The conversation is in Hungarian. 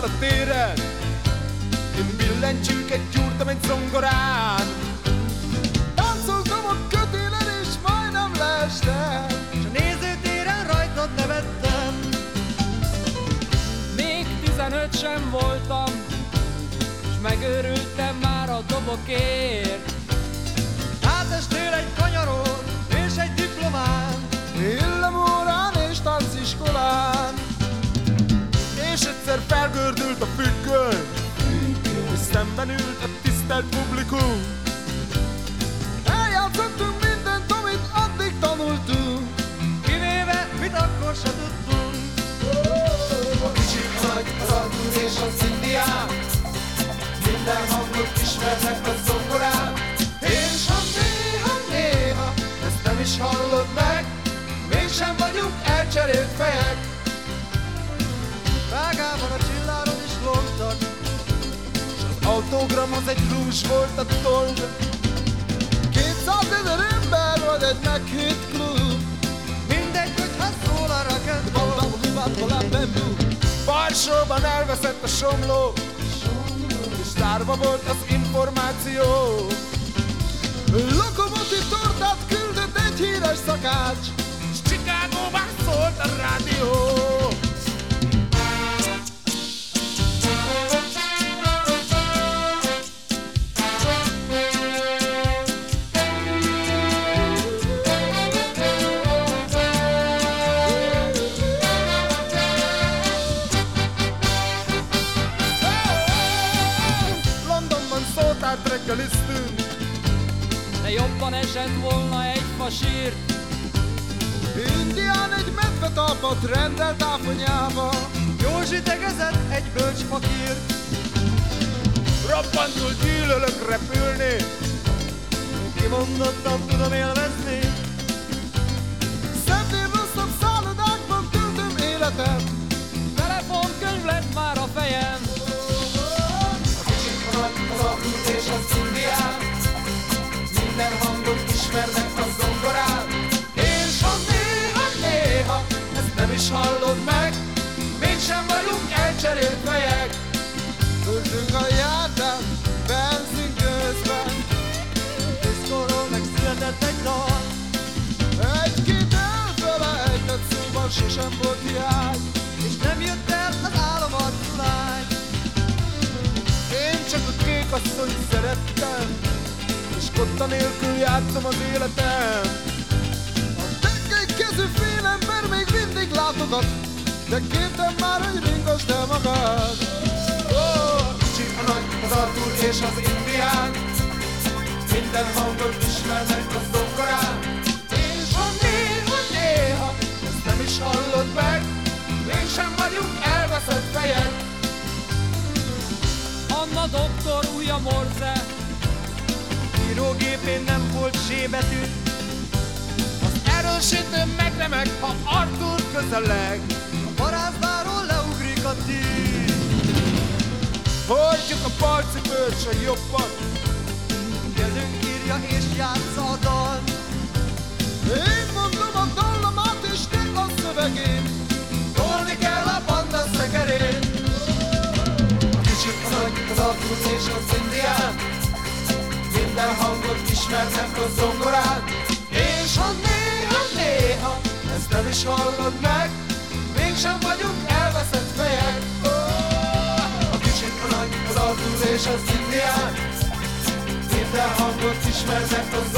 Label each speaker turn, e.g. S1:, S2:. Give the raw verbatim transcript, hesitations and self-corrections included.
S1: a téren, én billentyűket gyúrtam egy zongorán. Táncoltam a kötélen és majdnem leestem,
S2: s a nézőtéren rajtad nevettem.
S3: Még tizenöt sem voltam, s megőrültem már a dobokért.
S2: Átestél egy kanyaron és egy diplomán,
S1: villamórán és tánciskolán. És egyszer felgördült a függöny, és szemben ült a tisztelt publikum. Eljátszottunk mindent, amit addig tanultunk,
S2: kivéve mit akkor se tudtunk.
S1: a kicsi, a nagy, az altul és az indián, minden hangot ismernek a zongorán. És ha néha, néha ezt nem is hallod meg, mégsem vagyunk elcserélt fejek.
S2: Vágában a csilláron is lógtak,
S1: S az autogramhoz egy rúzs volt a toll. Kétszázezer ember vagy egy meghitt klub,
S2: mindegy, hogyha szól a rakettból.
S1: Varsóban elveszett a somló, és tárva volt az információ. Lokomotív tortát küldött egy híres szakács, s Chicagóban szólt a rádió. Londonban szótárt reggeliztünk,
S3: De jobban esett volna egy fasír.
S1: Indián egy medvetalpat rendelt áfonyába.
S2: Józsi tegezett egy bölcs fakír,
S1: Robbantul gyűlölök repülni,
S2: kimondottan tudom élvezni.
S1: Szentén rosszabb szállodákban töltöm életem.
S3: Telefonkönyv lett már a fejem.
S1: A kicsit, a nagy, az alkult és az indián, minden hangot ismernek a zongorán. És ha néha, néha ezt nem is hallod meg, mégsem vagyunk elcserélt fejek. Töltünk a járdán, benzin közben,
S2: Diszkóról megszületett egy dal,
S1: egy-két elfelejtett szóban sosem volt hiány.
S2: és nem jött el az álomarcú lány.
S1: Én csak a kék asszonyt szerettem, és kotta nélkül játszom az életem. A tekkely kezű félember még mindig látogat, de kértem már, hogy ringasd el magad. Oh, a kicsi, a nagy, az Artur és az indián, minden hangot ismernek a zongorán. És ha néha, néha ezt nem is hallod meg, mégsem vagyunk elveszett fejek.
S3: Anna doktor ujja morze,
S2: Írógépén nem volt S betű,
S1: Az erősítő megremeg, ha Artur közeleg.
S2: a parázsváról leugrik a tűz.
S1: Hordjuk a balcipőt, s a jobbat,
S2: Kezünk írja és játsza a dal.
S1: én mondom a dallamát, és te a szövegén. Tolni kell a banda szekerén. A kicsi, a nagy, az Artur és az indián, minden hangot ismernek a zongorán. És ha néha, néha ezt nem is hallod meg, mégsem vagyunk elveszett fejek. Oh! A kicsi, a nagy, az Artur és az indián, minden hangot ismernek a